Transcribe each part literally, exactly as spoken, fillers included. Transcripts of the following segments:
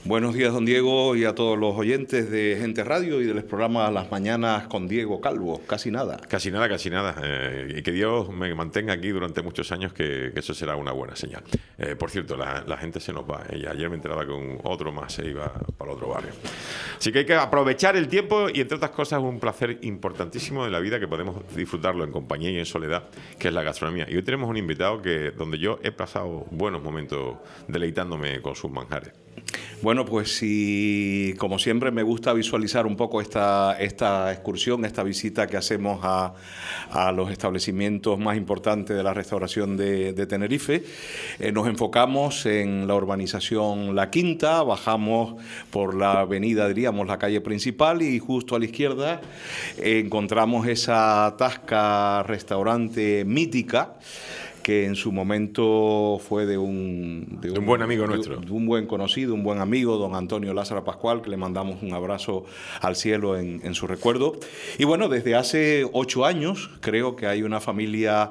Buenos días, don Diego, y a todos los oyentes de Gente Radio y del programa Las Mañanas con Diego Calvo. Casi nada. Casi nada, casi nada. Eh, y que Dios me mantenga aquí durante muchos años, que, que eso será una buena señal. Eh, por cierto, la, la gente se nos va. Y ayer me enteraba que un otro más se iba para el otro barrio. Así que hay que aprovechar el tiempo y, entre otras cosas, un placer importantísimo de la vida que podemos disfrutarlo en compañía y en soledad, que es la gastronomía. Y hoy tenemos un invitado que donde yo he pasado buenos momentos deleitándome con sus manjares. Bueno, pues sí, como siempre me gusta visualizar un poco esta, esta excursión, esta visita que hacemos a, a los establecimientos más importantes de la restauración de, de Tenerife. Eh, nos enfocamos en la urbanización La Quinta, bajamos por la avenida, diríamos, la calle principal, y justo a la izquierda eh, encontramos esa tasca restaurante mítica, que en su momento fue de un... De un, de un buen amigo nuestro. De un buen conocido, un buen amigo, don Antonio Lázaro Pascual, que le mandamos un abrazo al cielo en, en su recuerdo. Y bueno, desde hace ocho años creo que hay una familia...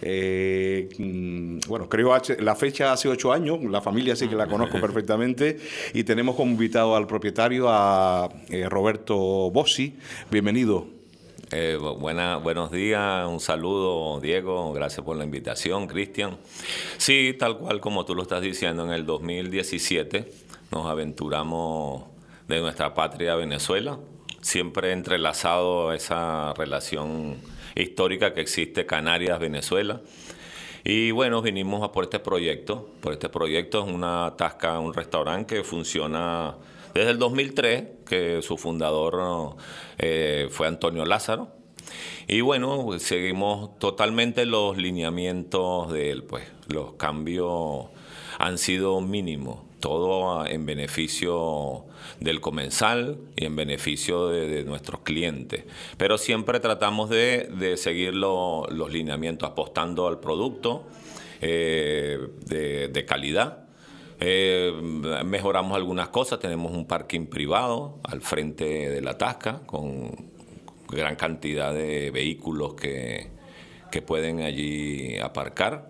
Eh, bueno, creo la fecha hace ocho años, la familia sí que la conozco perfectamente, y tenemos como invitado al propietario a eh, Roberto Bossi. Bienvenido. Eh, buena, buenos días, un saludo, Diego, gracias por la invitación, Cristian. Sí, tal cual como tú lo estás diciendo, en el dos mil diecisiete nos aventuramos de nuestra patria Venezuela, siempre entrelazado a esa relación histórica que existe Canarias-Venezuela. Y bueno, vinimos a por este proyecto. Por este proyecto es una tasca, un restaurante que funciona desde el dos mil tres, que su fundador eh, fue Antonio Lázaro. Y bueno, seguimos totalmente los lineamientos de él, pues los cambios han sido mínimos, todo en beneficio del comensal y en beneficio de, de nuestros clientes. Pero siempre tratamos de, de seguir lo, los lineamientos, apostando al producto eh, de, de calidad. Eh, mejoramos algunas cosas, tenemos un parking privado al frente de la tasca con gran cantidad de vehículos que, que pueden allí aparcar.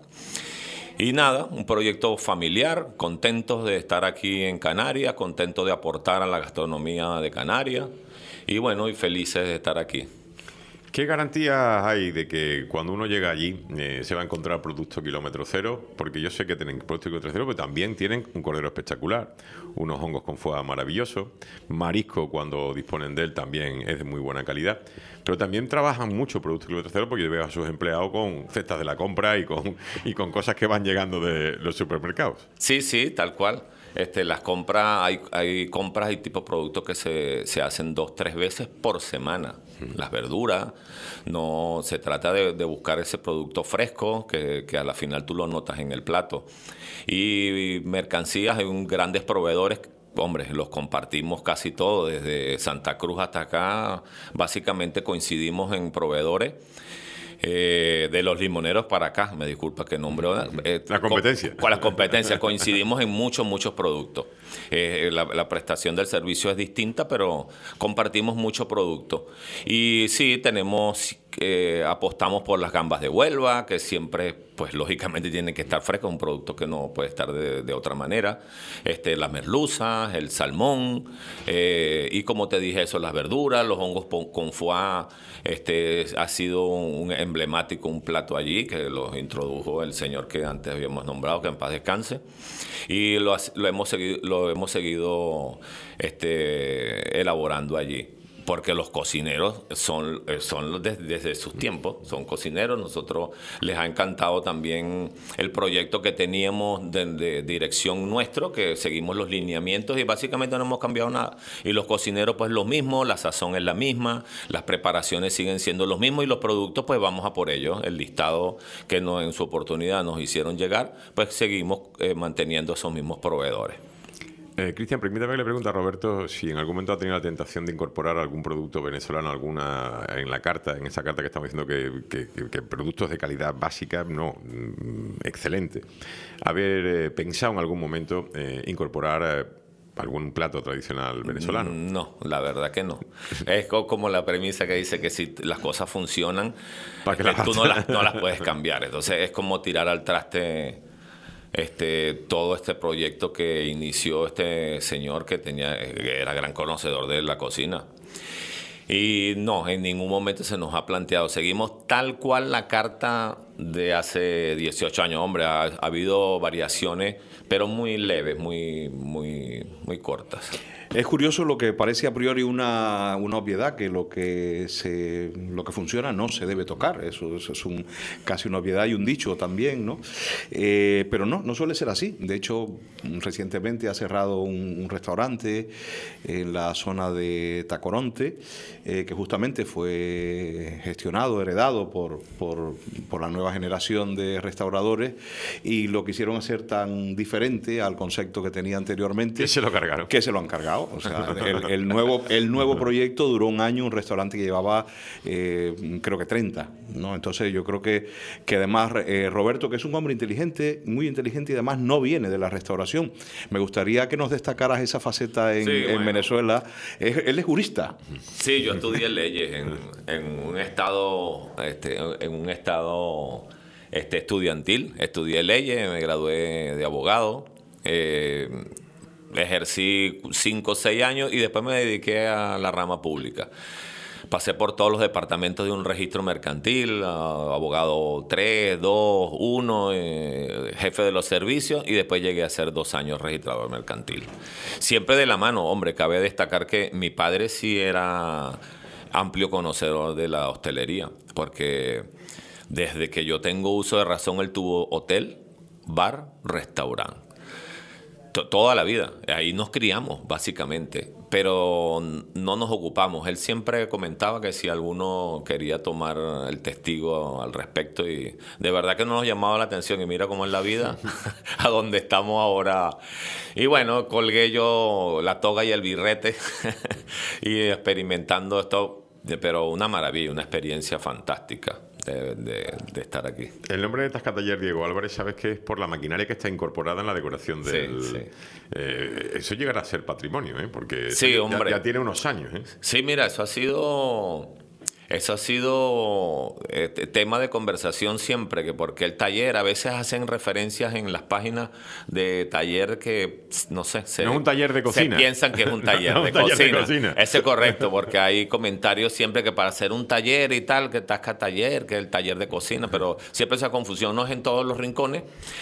Y nada, un proyecto familiar, contentos de estar aquí en Canarias, contentos de aportar a la gastronomía de Canarias y bueno, y felices de estar aquí. ¿Qué garantías hay de que cuando uno llega allí eh, se va a encontrar producto kilómetro cero? Porque yo sé que tienen producto kilómetro cero, pero también tienen un cordero espectacular, unos hongos con foie maravillosos, marisco cuando disponen de él también es de muy buena calidad, pero también trabajan mucho producto kilómetro cero, porque yo veo a sus empleados con cestas de la compra y con, y con cosas que van llegando de los supermercados. Sí, sí, tal cual. Este, las compras, hay, hay compras y tipos de productos que se, se hacen dos, tres veces por semana. Las verduras, no se trata de, de buscar ese producto fresco que, que a la final tú lo notas en el plato. Y mercancías, hay un grandes proveedores, hombre, los compartimos casi todos, desde Santa Cruz hasta acá, básicamente coincidimos en proveedores. Eh, de los limoneros para acá, me disculpa que nombre eh, la competencia con, con la competencia coincidimos en muchos muchos productos. Eh, la, la prestación del servicio es distinta, pero compartimos mucho producto. Y sí, tenemos eh, apostamos por las gambas de Huelva, que siempre, pues lógicamente tienen que estar frescas, un producto que no puede estar de, de otra manera. Este, las merluzas, el salmón, eh, y como te dije eso, las verduras, los hongos con foie, este, ha sido un emblemático, un plato allí que lo introdujo el señor que antes habíamos nombrado, que en paz descanse, y lo, lo hemos seguido, lo hemos seguido este, elaborando allí. Porque los cocineros son, son desde, desde sus tiempos, son cocineros. Nosotros les ha encantado también el proyecto que teníamos de, de dirección nuestro, que seguimos los lineamientos y básicamente no hemos cambiado nada. Y los cocineros pues lo mismo, la sazón es la misma, las preparaciones siguen siendo los mismos y los productos pues vamos a por ellos. El listado que no, en su oportunidad nos hicieron llegar, pues seguimos eh, manteniendo esos mismos proveedores. Eh, Cristian, permítame que le pregunte a Roberto si en algún momento ha tenido la tentación de incorporar algún producto venezolano alguna en la carta, en esa carta que estamos diciendo que, que, que, que productos de calidad básica, no, mm, excelente. Haber eh, pensado en algún momento eh, incorporar eh, algún plato tradicional venezolano. No, la verdad que no. Es como la premisa que dice que si las cosas funcionan, ¿Para qué que las tú no las, no las puedes cambiar. Entonces es como tirar al traste este, todo este proyecto que inició este señor que, tenía, que era gran conocedor de la cocina. Y no, en ningún momento se nos ha planteado. Seguimos tal cual la carta de hace dieciocho años. Hombre, ha, ha habido variaciones, pero muy leves, muy, muy, muy cortas. Es curioso lo que parece a priori una, una obviedad, que lo que se lo que funciona no se debe tocar. Eso, eso es un, casi una obviedad y un dicho también, ¿no? Eh, pero no, no suele ser así. De hecho, recientemente ha cerrado un, un restaurante en la zona de Tacoronte, eh, que justamente fue gestionado, heredado por, por, por la nueva generación de restauradores, y lo quisieron hacer tan diferente al concepto que tenía anteriormente. Que se lo cargaron. Que se lo han cargado. O sea, el, el, nuevo, el nuevo proyecto duró un año, un restaurante que llevaba, eh, creo que treinta, ¿no? Entonces yo creo que, que además eh, Roberto, que es un hombre inteligente, muy inteligente, y además no viene de la restauración. Me gustaría que nos destacaras esa faceta en, sí, en bueno. Venezuela. Es, él es jurista. Sí, yo estudié leyes en, en un estado, este, en un estado este, estudiantil. Estudié leyes, me gradué de abogado. Eh, Ejercí cinco o seis años y después me dediqué a la rama pública. Pasé por todos los departamentos de un registro mercantil, abogado tres, dos, uno, eh, jefe de los servicios, y después llegué a ser dos años registrador mercantil. Siempre de la mano, hombre, cabe destacar que mi padre sí era amplio conocedor de la hostelería, porque desde que yo tengo uso de razón él tuvo hotel, bar, restaurante. Toda la vida, ahí nos criamos básicamente, pero no nos ocupamos. Él siempre comentaba que si alguno quería tomar el testigo al respecto, y de verdad que no nos llamaba la atención, y mira cómo es la vida, a donde estamos ahora. Y bueno, colgué yo la toga y el birrete y experimentando esto, pero una maravilla, una experiencia fantástica. De, de, de estar aquí. El nombre de Tasca Taller Diego Álvarez, sabes que es por la maquinaria que está incorporada en la decoración del... Sí, sí. Eh, eso llegará a ser patrimonio, ¿eh? Porque sí, ya, hombre. ya tiene unos años, ¿eh? Sí, mira, eso ha sido... Eso ha sido eh, tema de conversación siempre, que porque el taller, a veces hacen referencias en las páginas de taller que, no sé, se, no es un taller de cocina. Se piensan que es un taller, no, de, un taller cocina. de cocina. Ese es correcto, porque hay comentarios siempre que para hacer un taller y tal, que Tasca Taller, que el taller de cocina, pero siempre esa confusión, no es en todos los rincones.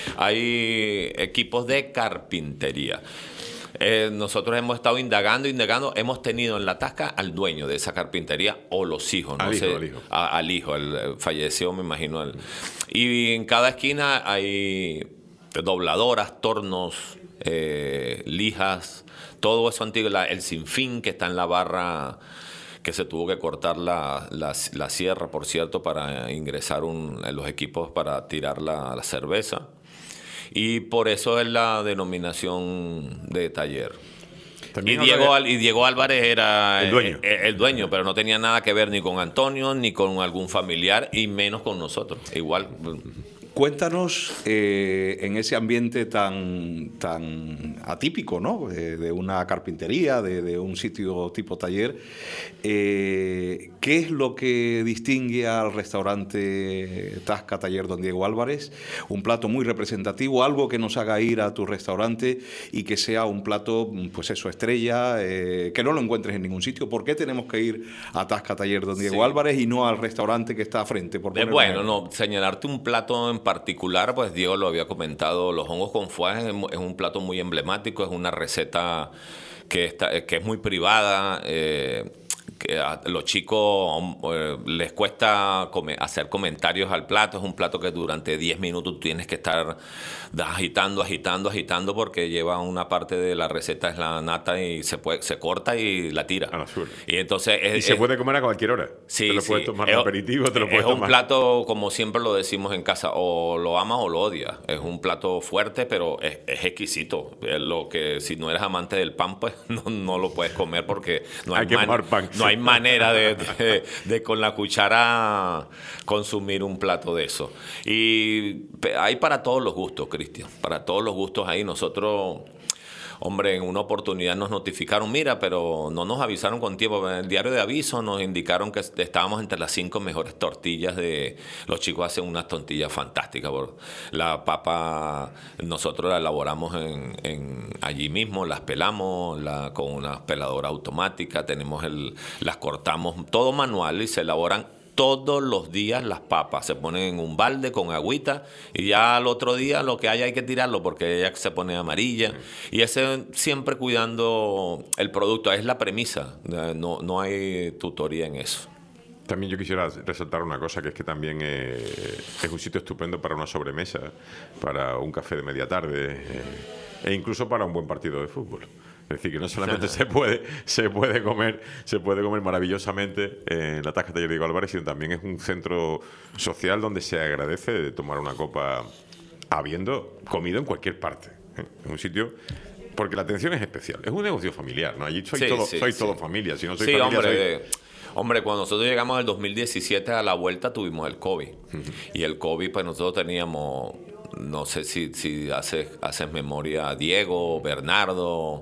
Hay equipos de carpintería. Eh, nosotros hemos estado indagando, indagando, hemos tenido en la Tasca al dueño de esa carpintería o los hijos, no al sé, hijo, al hijo, a, al hijo, el, el falleció, me imagino. El, y en cada esquina hay dobladoras, tornos, eh, lijas, todo eso antiguo, la, el sinfín que está en la barra, que se tuvo que cortar la, la, la sierra, por cierto, para ingresar un, los equipos para tirar la, la cerveza. Y por eso es la denominación de taller. Y Diego, de... y Diego Álvarez era el dueño. El, el dueño, pero no tenía nada que ver ni con Antonio, ni con algún familiar, y menos con nosotros. Igual. Cuéntanos, eh, en ese ambiente tan, tan atípico, ¿no? De, de una carpintería, de, de un sitio tipo taller, eh, ¿qué es lo que distingue al restaurante Tasca Taller Don Diego Álvarez? Un plato muy representativo, algo que nos haga ir a tu restaurante y que sea un plato, pues eso, estrella, eh, que no lo encuentres en ningún sitio. ¿Por qué tenemos que ir a Tasca Taller Don Diego sí. Álvarez y no al restaurante que está a frente? Por eh, bueno, no, señalarte un plato en particular, pues Diego lo había comentado, los hongos con foie es, es un plato muy emblemático, es una receta que, está, que es muy privada, eh, que a los chicos eh, les cuesta come, hacer comentarios al plato. Es un plato que durante diez minutos tienes que estar agitando, agitando, agitando, porque lleva una parte de la receta, es la nata, y se puede, se corta y la tira. A la sur. Y entonces es, y se es, puede comer a cualquier hora. Sí, te lo sí. puedes tomar de aperitivo, te lo puedes tomar. Es un tomar. plato, como siempre lo decimos en casa, o lo amas o lo odias. Es un plato fuerte, pero es, es exquisito. Es lo que si no eres amante del pan, pues no, no lo puedes comer, porque no hay, hay, que man, pan. No hay manera de, de, de, de con la cuchara consumir un plato de eso. Y hay para todos los gustos, Cristian. Para todos los gustos ahí. Nosotros, Hombre, en una oportunidad nos notificaron, mira, pero no nos avisaron con tiempo. En el diario de aviso nos indicaron que estábamos entre las cinco mejores tortillas de... Los chicos hacen unas tortillas fantásticas. La papa nosotros la elaboramos en, en allí mismo, las pelamos la, con una peladora automática, tenemos el, las cortamos todo manual y se elaboran todos los días las papas. Se ponen en un balde con agüita y ya al otro día lo que haya hay que tirarlo porque ya se pone amarilla. Y ese siempre cuidando el producto. Es la premisa. No, no hay tutoría en eso. También yo quisiera resaltar una cosa, que es que también eh, es un sitio estupendo para una sobremesa, para un café de media tarde eh, e incluso para un buen partido de fútbol. Es decir, que no solamente se puede se puede comer se puede comer maravillosamente en la Tasca Taller Diego Álvarez, sino también es un centro social donde se agradece de tomar una copa habiendo comido en cualquier parte. ¿eh? Es un sitio... Porque la atención es especial. Es un negocio familiar, ¿no? Allí sois sí, todo, sí, sois sí. todo familia. Si no sois sí, familia, hombre, sois... hombre, cuando nosotros llegamos al dos mil diecisiete, a la vuelta tuvimos el COVID. Uh-huh. Y el COVID, pues nosotros teníamos... No sé si, si haces, haces memoria, Diego, Bernardo,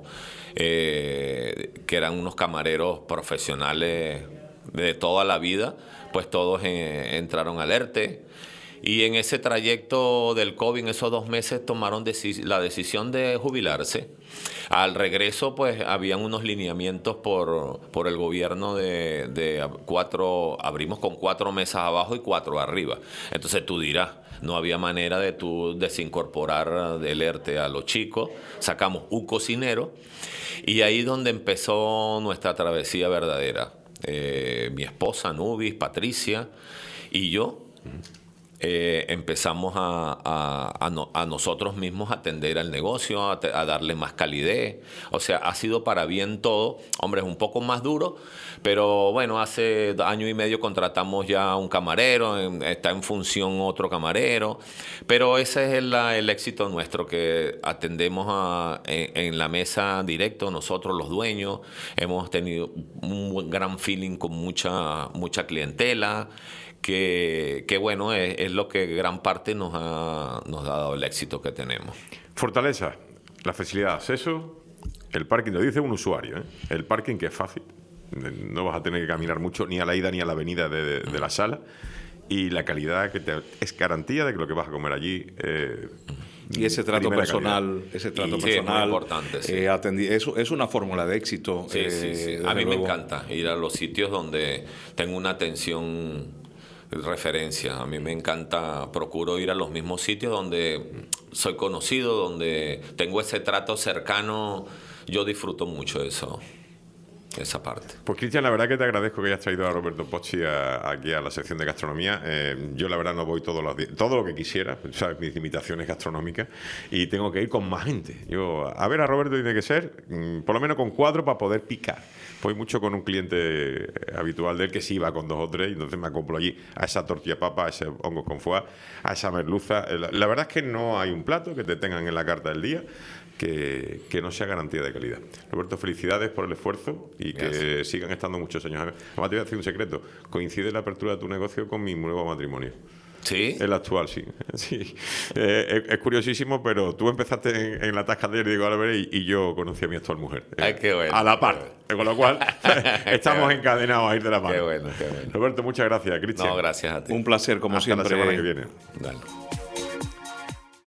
eh, que eran unos camareros profesionales de toda la vida, pues todos eh, entraron al ERTE. Y en ese trayecto del COVID, en esos dos meses, tomaron deci- la decisión de jubilarse. Al regreso, pues, habían unos lineamientos por, por el gobierno de, de cuatro, abrimos con cuatro mesas abajo y cuatro arriba. Entonces tú dirás, no había manera de tú desincorporar del ERTE a los chicos. Sacamos un cocinero y ahí es donde empezó nuestra travesía verdadera. Eh, mi esposa, Nubis, Patricia y yo... Eh, empezamos a, a, a, no, a nosotros mismos a atender al negocio, a, te, a darle más calidez. O sea, ha sido para bien todo. Hombre, es un poco más duro, pero bueno, hace año y medio contratamos ya un camarero, en, está en función otro camarero, pero ese es el, el éxito nuestro, que atendemos a, en, en la mesa directo, nosotros los dueños, hemos tenido un gran feeling con mucha, mucha clientela. Que, que bueno, es, es lo que gran parte nos ha, nos ha dado el éxito que tenemos. Fortaleza, la facilidad de acceso, el parking, lo dice un usuario, ¿eh? El parking que es fácil, no vas a tener que caminar mucho ni a la ida ni a la avenida de, de, de la sala, y la calidad que te, es garantía de que lo que vas a comer allí... Eh, y ese trato personal, calidad. ese trato y, personal, sí, es muy importante, sí. eh, atendi- es, es una fórmula de éxito. Sí, eh, sí, sí. A mí luego. me encanta ir a los sitios donde tengo una atención... referencia. A mí me encanta, procuro ir a los mismos sitios donde soy conocido, donde tengo ese trato cercano. Yo disfruto mucho eso, esa parte. Pues Cristian, la verdad que te agradezco que hayas traído a Roberto Pozzi a, aquí a la sección de gastronomía. Eh, yo la verdad no voy todos los días, todo lo que quisiera, sabes, mis limitaciones gastronómicas, y tengo que ir con más gente. Yo a ver a Roberto tiene que ser mmm, por lo menos con cuatro para poder picar. Voy mucho con un cliente habitual de él que sí iba con dos o tres, y entonces me acoplo allí a esa tortilla papa, a ese hongo con foie, a esa merluza. La, la verdad es que no hay un plato que te tengan en la carta del día que, que no sea garantía de calidad. Roberto, felicidades por el esfuerzo y Gracias. Que sigan estando muchos años. Además, te voy a decir un secreto. Coincide la apertura de tu negocio con mi nuevo matrimonio. ¿Sí? El actual, sí. sí. Eh, es, es curiosísimo, pero tú empezaste en, en la Tasca Taller Diego Álvarez y, y yo conocí a mi actual mujer. Eh, Ay, qué bueno. A la par. Bueno. Con lo cual, estamos bueno. encadenados a ir de la mano. Qué bueno, qué bueno. Roberto, muchas gracias. Cristian. No, gracias a ti. Un placer, como Hasta siempre. la semana que viene. Dale.